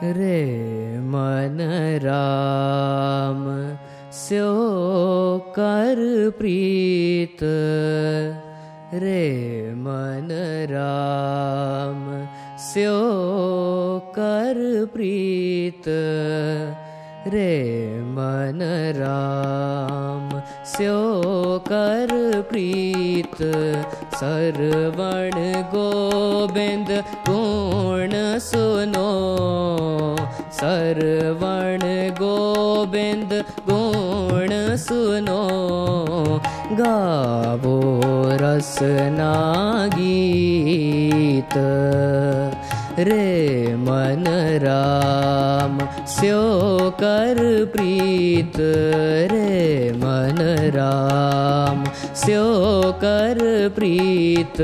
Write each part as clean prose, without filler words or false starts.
रे मन राम स्यो कर प्रीत, रे मन राम स्यो कर प्रीत, रे मन राम स्यो कर प्रीत। सरवण गोबिंद गुण सुनो, सरवण गोबिंद गुण सुनो। गावो रसना गीत, रे मन राम स्यो कर प्रीत, रे मन राम स्यो कर प्रीत।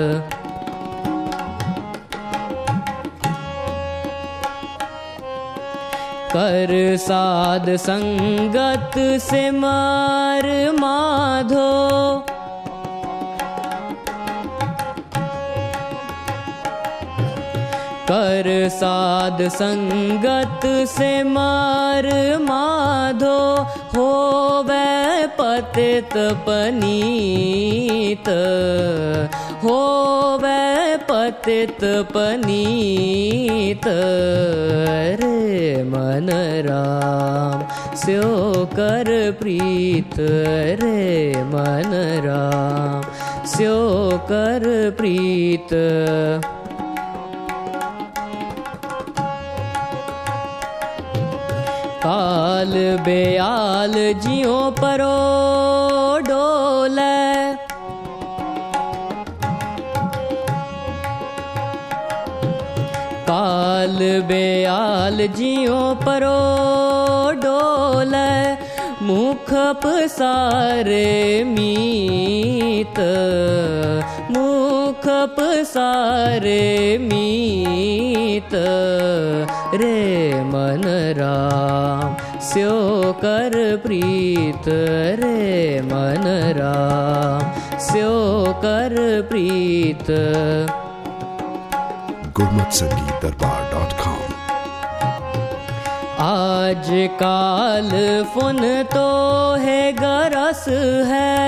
कर साध संगत से मार माधो, कर साध संगत से मार माधो। होवे पतित पनीत, होवे पतित पनीत, रे मन राम स्यो कर प्रीत, रे मन राम स्यो कर प्रीत। काल बेयाल जियो परो डोले, काल बेयाल जियो परो डोले। मुख पसारे मीत, मुख पसारे मीत, रे मन राम स्यो कर प्रीत, रे मन राम स्यो कर प्रीत। gurmatsangeetdarbar.com। आज काल फुन तो है गरस है,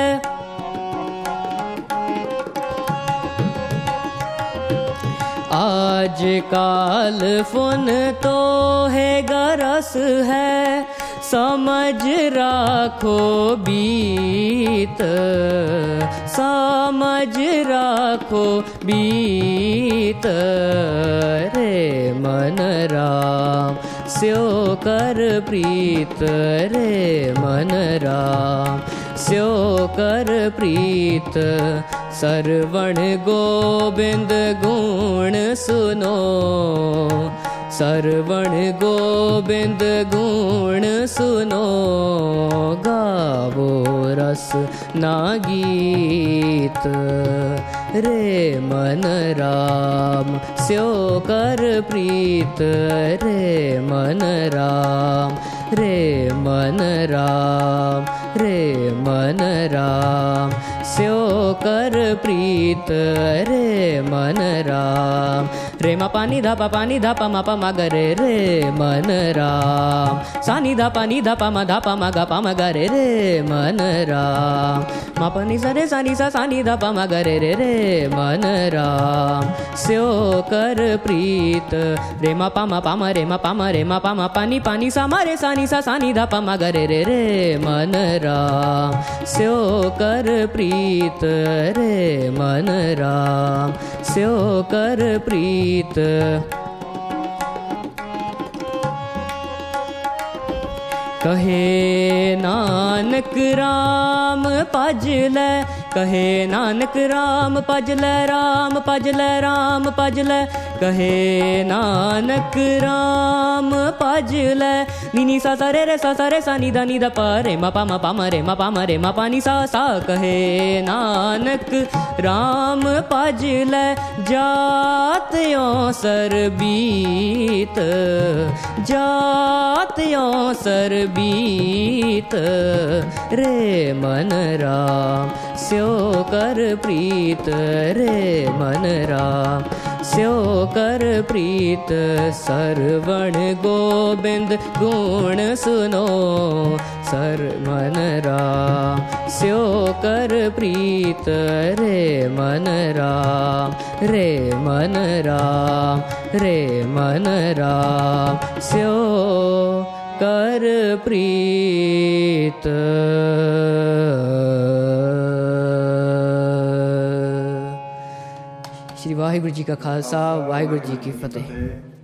आज काल फुन तो है गरस है। समझ राखो बीत, समझ राखो बीत, रे मन राम स्यो कर प्रीत, रे मन राम स्यो कर प्रीत। सरवण गोबिंद गुण सुनो, सरवण गोबिंद गुण सुनो। गावो रस ना गीत, रे मन राम स्यो कर प्रीत, रे मन राम, रे मन राम, रे मन राम स्यो कर प्रीत, रे मन राम। रे मा पानी धा पा मा ग रे, रे मन राम। सानी धा पा मा ग रे, रे मन राम। मा पा नि सा रे सा नि सा सानी धा पा मा ग रे, रे रे मन राम स्यो कर प्रीत। रे मा पा मा रे मा पा मा रे मा पा मा पानी पानी सा मा रे सा नि सा सानी धा पा मा ग रे, रे रे मन राम स्यो कर प्रीत, रे मन राम स्यो कर प्रीत। कहे नानक राम भजल, कहे नानक राम भजल, राम भजल, राम भजल। कहे नानक राम भजल। नी सा सा रे सा नी दा पा रे मा पा रे मा पा रे मा पा नी सा सा। कहे नानक राम भजल, जात्यो सरबीत, जात्यो सरबीत। रे मन राम स्यो कर प्रीत, रे मन राम स्यो कर प्रीत सरवण गोबिंद गुण सुनो सर मन राम स्यो कर प्रीत रे मन राम रे मन राम रे मन राम स्यो कर प्रीत। श्री वाहिगुरु जी का खालसा वाहिगुरु जी की फतेह।